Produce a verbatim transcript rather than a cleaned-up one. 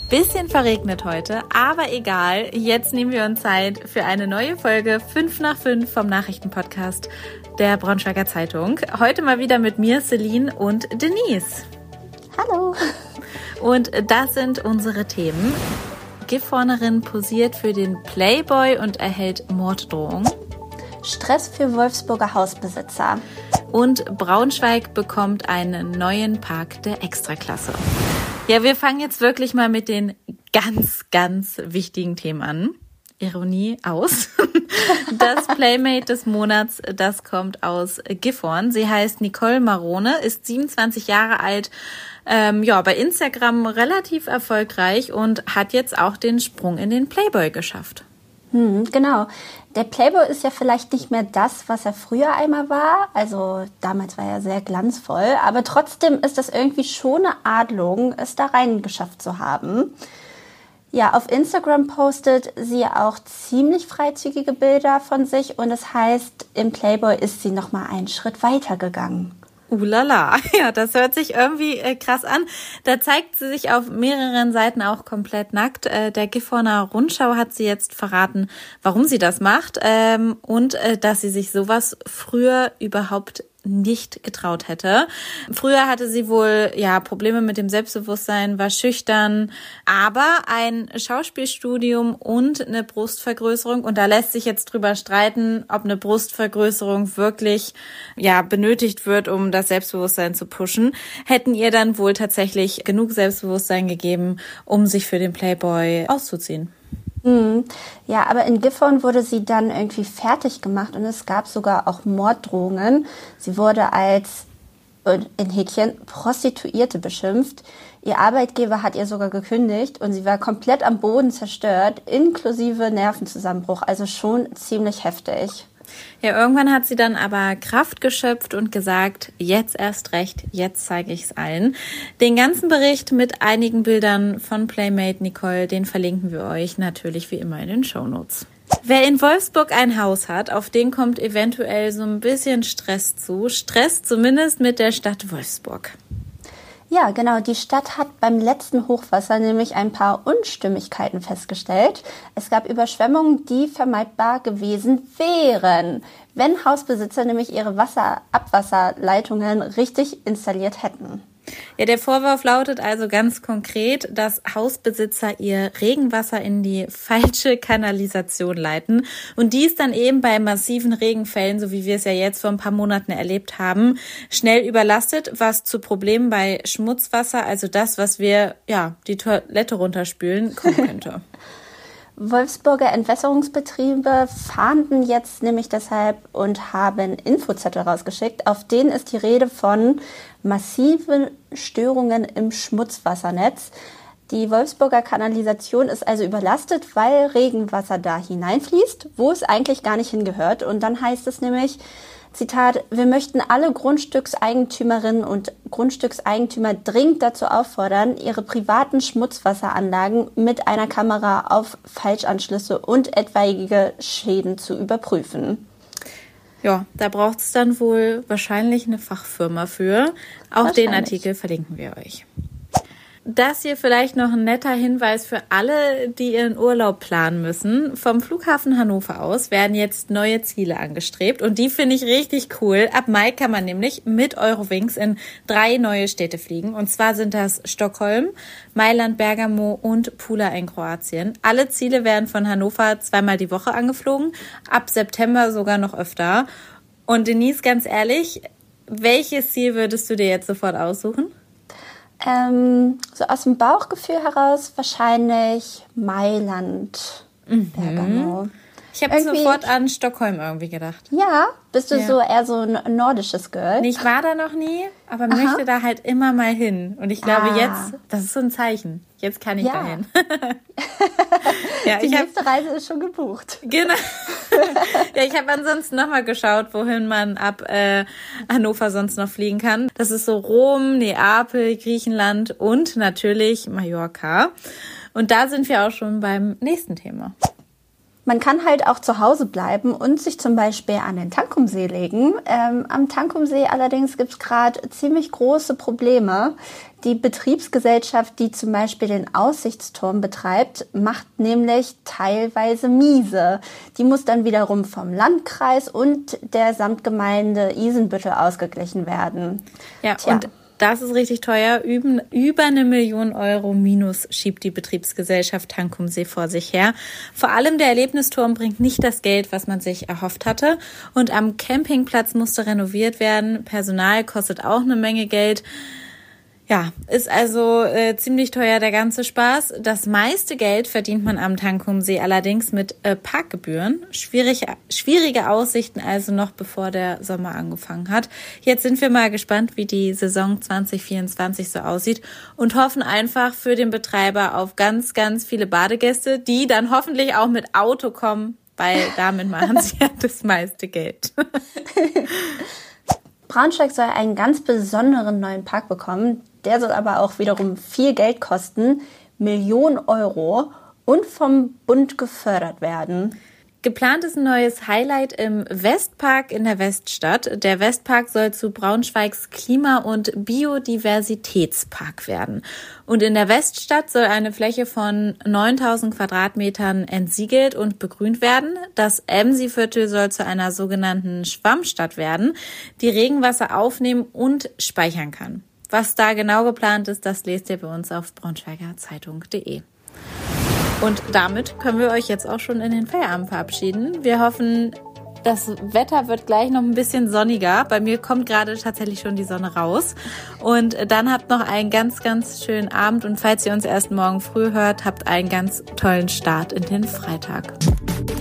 Bisschen verregnet heute, aber egal. Jetzt nehmen wir uns Zeit für eine neue Folge fünf nach fünf vom Nachrichtenpodcast der Braunschweiger Zeitung. Heute mal wieder mit mir, Celine und Denise. Hallo. Und das sind unsere Themen. Gifhornerin posiert für den Playboy und erhält Morddrohung. Stress für Wolfsburger Hausbesitzer. Und Braunschweig bekommt einen neuen Park der Extraklasse. Ja, wir fangen jetzt wirklich mal mit den ganz, ganz wichtigen Themen an. Ironie aus. Das Playmate des Monats, das kommt aus Gifhorn. Sie heißt Nicole Marone, ist siebenundzwanzig Jahre alt, ähm, ja, bei Instagram relativ erfolgreich und hat jetzt auch den Sprung in den Playboy geschafft. Hm, genau. Der Playboy ist ja vielleicht nicht mehr das, was er früher einmal war. Also damals war er sehr glanzvoll. Aber trotzdem ist das irgendwie schon eine Adlung, es da rein geschafft zu haben. Ja, auf Instagram postet sie auch ziemlich freizügige Bilder von sich. Und das heißt, im Playboy ist sie noch mal einen Schritt weiter gegangen. Ulala, ja, das hört sich irgendwie äh, krass an. Da zeigt sie sich auf mehreren Seiten auch komplett nackt. Äh, der Gifhorner Rundschau hat sie jetzt verraten, warum sie das macht ähm, und äh, dass sie sich sowas früher überhaupt nicht getraut hätte. Früher hatte sie wohl ja Probleme mit dem Selbstbewusstsein, war schüchtern, aber ein Schauspielstudium und eine Brustvergrößerung, und da lässt sich jetzt drüber streiten, ob eine Brustvergrößerung wirklich ja benötigt wird, um das Selbstbewusstsein zu pushen, hätten ihr dann wohl tatsächlich genug Selbstbewusstsein gegeben, um sich für den Playboy auszuziehen. Mhm. Ja, aber in Gifhorn wurde sie dann irgendwie fertig gemacht und es gab sogar auch Morddrohungen. Sie wurde als, in Häkchen, Prostituierte beschimpft. Ihr Arbeitgeber hat ihr sogar gekündigt und sie war komplett am Boden zerstört, inklusive Nervenzusammenbruch, also schon ziemlich heftig. Ja, irgendwann hat sie dann aber Kraft geschöpft und gesagt, jetzt erst recht, jetzt zeige ich es allen. Den ganzen Bericht mit einigen Bildern von Playmate Nicole, den verlinken wir euch natürlich wie immer in den Shownotes. Wer in Wolfsburg ein Haus hat, auf den kommt eventuell so ein bisschen Stress zu. Stress zumindest mit der Stadt Wolfsburg. Ja, genau. Die Stadt hat beim letzten Hochwasser nämlich ein paar Unstimmigkeiten festgestellt. Es gab Überschwemmungen, die vermeidbar gewesen wären, wenn Hausbesitzer nämlich ihre Wasserabwasserleitungen richtig installiert hätten. Ja, der Vorwurf lautet also ganz konkret, dass Hausbesitzer ihr Regenwasser in die falsche Kanalisation leiten und dies dann eben bei massiven Regenfällen, so wie wir es ja jetzt vor ein paar Monaten erlebt haben, schnell überlastet, was zu Problemen bei Schmutzwasser, also das, was wir ja die Toilette runterspülen, kommen könnte. Wolfsburger Entwässerungsbetriebe fahnden jetzt nämlich deshalb und haben Infozettel rausgeschickt. Auf denen ist die Rede von massiven Störungen im Schmutzwassernetz. Die Wolfsburger Kanalisation ist also überlastet, weil Regenwasser da hineinfließt, wo es eigentlich gar nicht hingehört. Und dann heißt es nämlich, Zitat, wir möchten alle Grundstückseigentümerinnen und Grundstückseigentümer dringend dazu auffordern, ihre privaten Schmutzwasseranlagen mit einer Kamera auf Falschanschlüsse und etwaige Schäden zu überprüfen. Ja, da braucht es dann wohl wahrscheinlich eine Fachfirma für. Auch den Artikel verlinken wir euch. Das hier vielleicht noch ein netter Hinweis für alle, die ihren Urlaub planen müssen. Vom Flughafen Hannover aus werden jetzt neue Ziele angestrebt und die finde ich richtig cool. Ab Mai kann man nämlich mit Eurowings in drei neue Städte fliegen. Und zwar sind das Stockholm, Mailand, Bergamo und Pula in Kroatien. Alle Ziele werden von Hannover zweimal die Woche angeflogen, ab September sogar noch öfter. Und Denise, ganz ehrlich, welches Ziel würdest du dir jetzt sofort aussuchen? Ähm, so aus dem Bauchgefühl heraus wahrscheinlich Mailand, mhm. Bergamo. Ich habe sofort an Stockholm irgendwie gedacht. Ja, bist du ja. so eher so ein nordisches Girl? Ich war da noch nie, aber Aha. möchte da halt immer mal hin. Und ich glaube ah. jetzt, das ist so ein Zeichen. Jetzt kann ich ja. da hin. ja, Die ich nächste hab, Reise ist schon gebucht. Genau. ja, ich habe ansonsten nochmal geschaut, wohin man ab äh, Hannover sonst noch fliegen kann. Das ist so Rom, Neapel, Griechenland und natürlich Mallorca. Und da sind wir auch schon beim nächsten Thema. Man kann halt auch zu Hause bleiben und sich zum Beispiel an den Tankumsee legen. Ähm, am Tankumsee allerdings gibt es gerade ziemlich große Probleme. Die Betriebsgesellschaft, die zum Beispiel den Aussichtsturm betreibt, macht nämlich teilweise miese. Die muss dann wiederum vom Landkreis und der Samtgemeinde Isenbüttel ausgeglichen werden. Ja, Tja. Und das ist richtig teuer. Über eine Million Euro Minus schiebt die Betriebsgesellschaft Tankumsee vor sich her. Vor allem der Erlebnisturm bringt nicht das Geld, was man sich erhofft hatte. Und am Campingplatz musste renoviert werden. Personal kostet auch eine Menge Geld. Ja, ist also äh, ziemlich teuer, der ganze Spaß. Das meiste Geld verdient man am Tankumsee allerdings mit äh, Parkgebühren. Schwierig, schwierige Aussichten also noch, bevor der Sommer angefangen hat. Jetzt sind wir mal gespannt, wie die Saison zwanzig vierundzwanzig so aussieht und hoffen einfach für den Betreiber auf ganz, ganz viele Badegäste, die dann hoffentlich auch mit Auto kommen, weil damit machen sie ja das meiste Geld. Braunschweig soll einen ganz besonderen neuen Park bekommen. Der soll aber auch wiederum viel Geld kosten, Millionen Euro, und vom Bund gefördert werden. Geplant ist ein neues Highlight im Westpark in der Weststadt. Der Westpark soll zu Braunschweigs Klima- und Biodiversitätspark werden. Und in der Weststadt soll eine Fläche von neuntausend Quadratmetern entsiegelt und begrünt werden. Das Emsiviertel soll zu einer sogenannten Schwammstadt werden, die Regenwasser aufnehmen und speichern kann. Was da genau geplant ist, das lest ihr bei uns auf braunschweiger zeitung punkt de. Und damit können wir euch jetzt auch schon in den Feierabend verabschieden. Wir hoffen, das Wetter wird gleich noch ein bisschen sonniger. Bei mir kommt gerade tatsächlich schon die Sonne raus. Und dann habt noch einen ganz, ganz schönen Abend. Und falls ihr uns erst morgen früh hört, habt einen ganz tollen Start in den Freitag.